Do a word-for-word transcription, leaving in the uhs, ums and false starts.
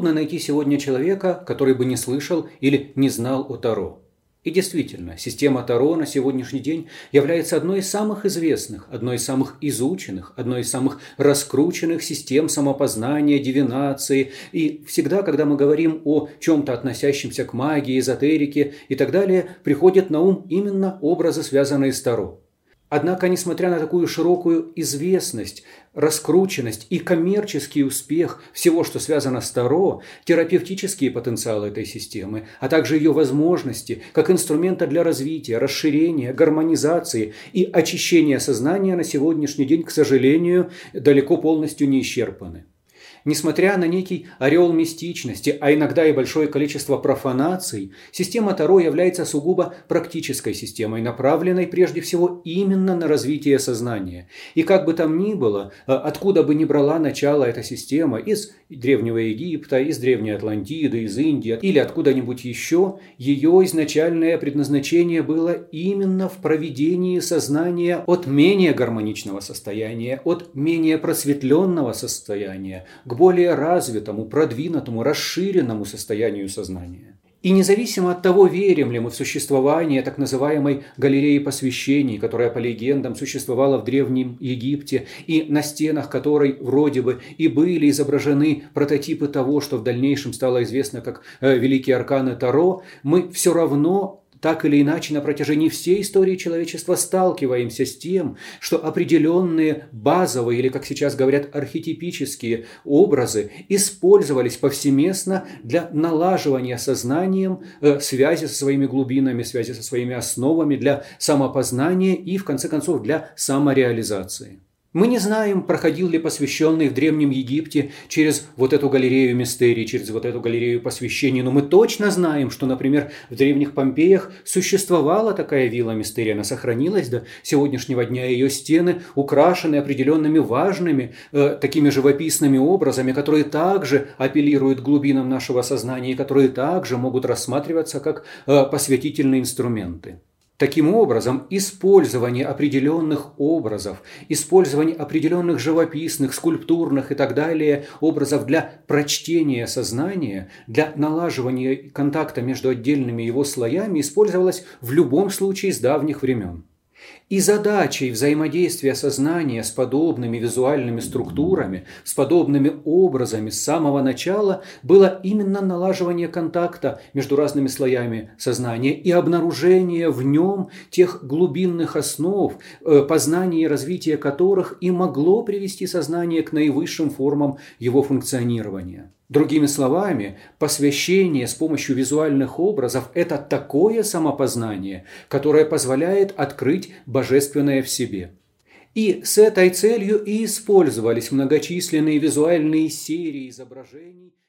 Трудно найти сегодня человека, который бы не слышал или не знал о Таро. И действительно, система Таро на сегодняшний день является одной из самых известных, одной из самых изученных, одной из самых раскрученных систем самопознания, дивинации. И всегда, когда мы говорим о чем-то, относящемся к магии, эзотерике и так далее, приходят на ум именно образы, связанные с Таро. Однако, несмотря на такую широкую известность, раскрученность и коммерческий успех всего, что связано с Таро, терапевтические потенциалы этой системы, а также ее возможности как инструмента для развития, расширения, гармонизации и очищения сознания на сегодняшний день, к сожалению, далеко полностью не исчерпаны. Несмотря на некий ореол мистичности, а иногда и большое количество профанаций, система Таро является сугубо практической системой, направленной прежде всего именно на развитие сознания. И как бы там ни было, откуда бы ни брала начало эта система, из Древнего Египта, из Древней Атлантиды, из Индии или откуда-нибудь еще, ее изначальное предназначение было именно в проведении сознания от менее гармоничного состояния, от менее просветленного состояния, к более развитому, продвинутому, расширенному состоянию сознания. И независимо от того, верим ли мы в существование так называемой галереи посвящений, которая по легендам существовала в Древнем Египте, и на стенах которой вроде бы и были изображены прототипы того, что в дальнейшем стало известно как Великие Арканы Таро, мы все равно так или иначе на протяжении всей истории человечества сталкиваемся с тем, что определенные базовые, или, как сейчас говорят, архетипические образы использовались повсеместно для налаживания сознанием э, связи со своими глубинами, связи со своими основами, для самопознания и, в конце концов, для самореализации. Мы не знаем, проходил ли посвященный в Древнем Египте через вот эту галерею мистерий, через вот эту галерею посвящений, но мы точно знаем, что, например, в древних Помпеях существовала такая вилла мистерия, она сохранилась до сегодняшнего дня, ее стены украшены определенными важными, э, такими живописными образами, которые также апеллируют к глубинам нашего сознания и которые также могут рассматриваться как э, посвятительные инструменты. Таким образом, использование определенных образов, использование определенных живописных, скульптурных и так далее образов для прочтения сознания, для налаживания контакта между отдельными его слоями использовалось в любом случае с давних времен. И задачей взаимодействия сознания с подобными визуальными структурами, с подобными образами с самого начала было именно налаживание контакта между разными слоями сознания и обнаружение в нем тех глубинных основ, познание и развитие которых и могло привести сознание к наивысшим формам его функционирования. Другими словами, посвящение с помощью визуальных образов – это такое самопознание, которое позволяет открыть божественное в себе. И с этой целью и использовались многочисленные визуальные серии изображений,